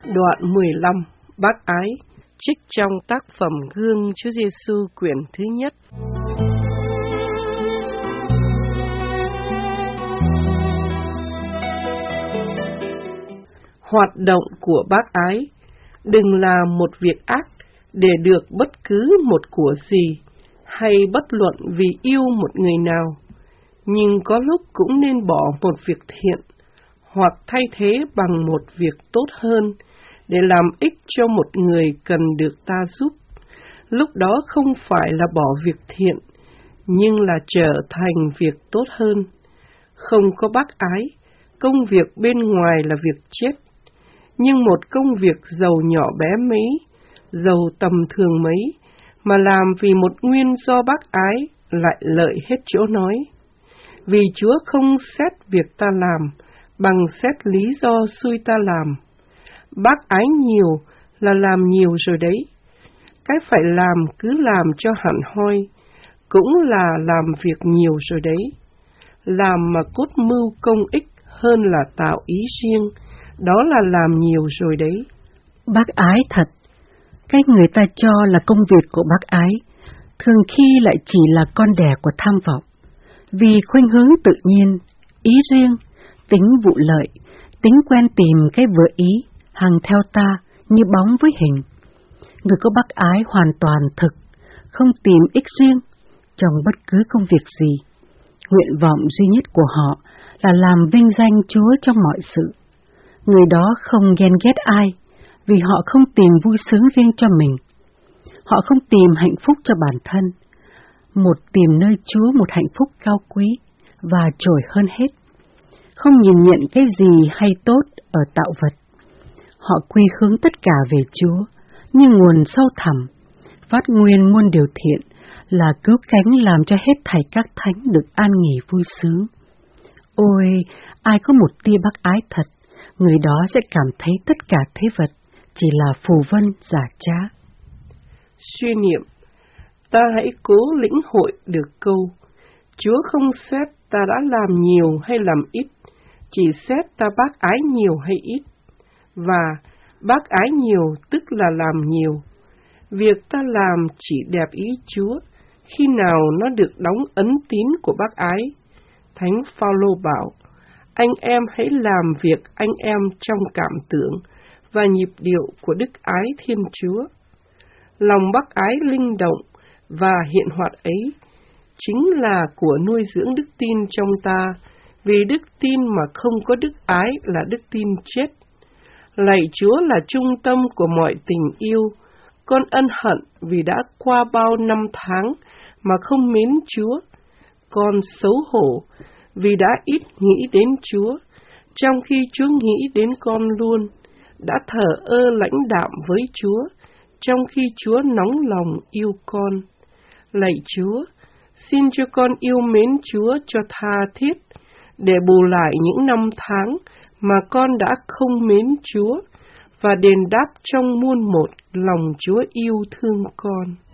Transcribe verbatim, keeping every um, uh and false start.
Đoạn mười lăm, Bác ái, trích trong tác phẩm Gương Chúa Giêsu quyển thứ nhất. Hoạt động của bác ái đừng là một việc ác để được bất cứ một của gì, hay bất luận vì yêu một người nào, nhưng có lúc cũng nên bỏ một việc thiện, hoặc thay thế bằng một việc tốt hơn, để làm ích cho một người cần được ta giúp. Lúc đó không phải là bỏ việc thiện, nhưng là trở thành việc tốt hơn. Không có bác ái, công việc bên ngoài là việc chết, nhưng một công việc giàu nhỏ bé mấy, giàu tầm thường mấy, mà làm vì một nguyên do bác ái lại lợi hết chỗ nói. Vì Chúa không xét việc ta làm, bằng xét lý do xui ta làm. Bác ái nhiều là làm nhiều rồi đấy. Cái phải làm cứ làm cho hẳn hoi, cũng là làm việc nhiều rồi đấy. Làm mà cốt mưu công ích hơn là tạo ý riêng, đó là làm nhiều rồi đấy. Bác ái thật, cái người ta cho là công việc của bác ái, thường khi lại chỉ là con đẻ của tham vọng. Vì khuynh hướng tự nhiên, ý riêng, tính vụ lợi, tính quen tìm cái vừa ý, hằng theo ta như bóng với hình. Người có bác ái hoàn toàn thực, không tìm ích riêng trong bất cứ công việc gì. Nguyện vọng duy nhất của họ là làm vinh danh Chúa trong mọi sự. Người đó không ghen ghét ai, vì họ không tìm vui sướng riêng cho mình. Họ không tìm hạnh phúc cho bản thân, một tìm nơi Chúa một hạnh phúc cao quý và trội hơn hết. Không nhìn nhận cái gì hay tốt ở tạo vật. Họ quy hướng tất cả về Chúa, như nguồn sâu thẳm, phát nguyên muôn điều thiện, là cứu cánh làm cho hết thảy các thánh được an nghỉ vui sướng. Ôi, ai có một tia bác ái thật, người đó sẽ cảm thấy tất cả thế vật chỉ là phù vân giả trá. Suy niệm, ta hãy cố lĩnh hội được câu: Chúa không xét ta đã làm nhiều hay làm ít, chỉ xét ta bác ái nhiều hay ít. Và bác ái nhiều tức là làm nhiều. Việc ta làm chỉ đẹp ý Chúa khi nào nó được đóng ấn tín của bác ái. Thánh Phaolô bảo: anh em hãy làm việc anh em trong cảm tưởng và nhịp điệu của đức ái Thiên Chúa. Lòng bác ái linh động và hiện hoạt ấy chính là của nuôi dưỡng đức tin trong ta, vì đức tin mà không có đức ái là đức tin chết. Lạy Chúa là trung tâm của mọi tình yêu, con ân hận vì đã qua bao năm tháng mà không mến Chúa. Con xấu hổ vì đã ít nghĩ đến Chúa, trong khi Chúa nghĩ đến con luôn, đã thờ ơ lãnh đạm với Chúa, trong khi Chúa nóng lòng yêu con. Lạy Chúa, xin cho con yêu mến Chúa cho tha thiết, để bù lại những năm tháng mà con đã không mến Chúa, và đền đáp trong muôn một lòng Chúa yêu thương con.